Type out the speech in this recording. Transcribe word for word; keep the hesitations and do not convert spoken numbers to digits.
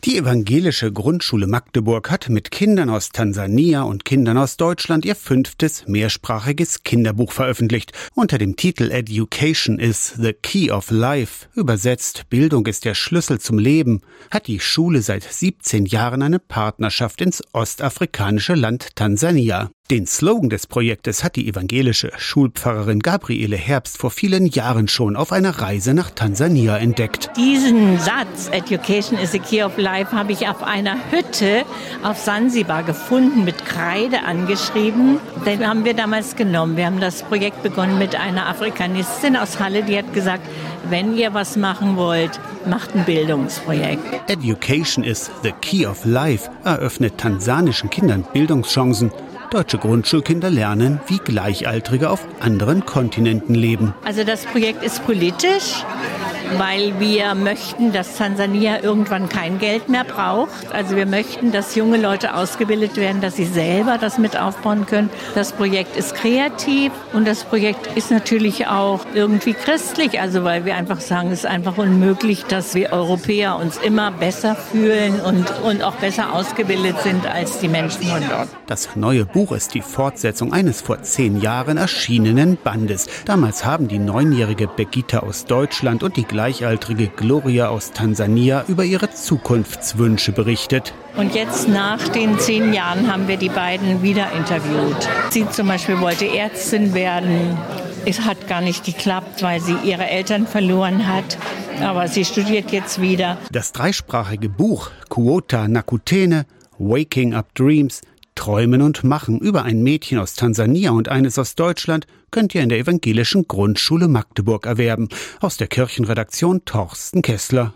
Die evangelische Grundschule Magdeburg hat mit Kindern aus Tansania und Kindern aus Deutschland ihr fünftes mehrsprachiges Kinderbuch veröffentlicht. Unter dem Titel Education is the Key of Life, übersetzt Bildung ist der Schlüssel zum Leben, hat die Schule seit siebzehn Jahren eine Partnerschaft ins ostafrikanische Land Tansania. Den Slogan des Projektes hat die evangelische Schulpfarrerin Gabriele Herbst vor vielen Jahren schon auf einer Reise nach Tansania entdeckt. Diesen Satz, Education is the key of life, habe ich auf einer Hütte auf Sansibar gefunden, mit Kreide angeschrieben. Den haben wir damals genommen. Wir haben das Projekt begonnen mit einer Afrikanistin aus Halle, die hat gesagt, wenn ihr was machen wollt, macht ein Bildungsprojekt. Education is the key of life eröffnet tansanischen Kindern Bildungschancen. Deutsche Grundschulkinder lernen, wie Gleichaltrige auf anderen Kontinenten leben. Also das Projekt ist politisch, weil wir möchten, dass Tansania irgendwann kein Geld mehr braucht. Also wir möchten, dass junge Leute ausgebildet werden, dass sie selber das mit aufbauen können. Das Projekt ist kreativ und das Projekt ist natürlich auch irgendwie christlich. Also weil wir einfach sagen, es ist einfach unmöglich, dass wir Europäer uns immer besser fühlen und, und auch besser ausgebildet sind als die Menschen von dort. Das neue Buch ist die Fortsetzung eines vor zehn Jahren erschienenen Bandes. Damals haben die neunjährige Begita aus Deutschland und die gleichaltrige Gloria aus Tansania über ihre Zukunftswünsche berichtet. Und jetzt nach den zehn Jahren haben wir die beiden wieder interviewt. Sie zum Beispiel wollte Ärztin werden. Es hat gar nicht geklappt, weil sie ihre Eltern verloren hat. Aber sie studiert jetzt wieder. Das dreisprachige Buch Kuota Nakutene, Waking Up Dreams, Träumen und Machen über ein Mädchen aus Tansania und eines aus Deutschland könnt ihr in der evangelischen Grundschule Magdeburg erwerben. Aus der Kirchenredaktion Torsten Kessler.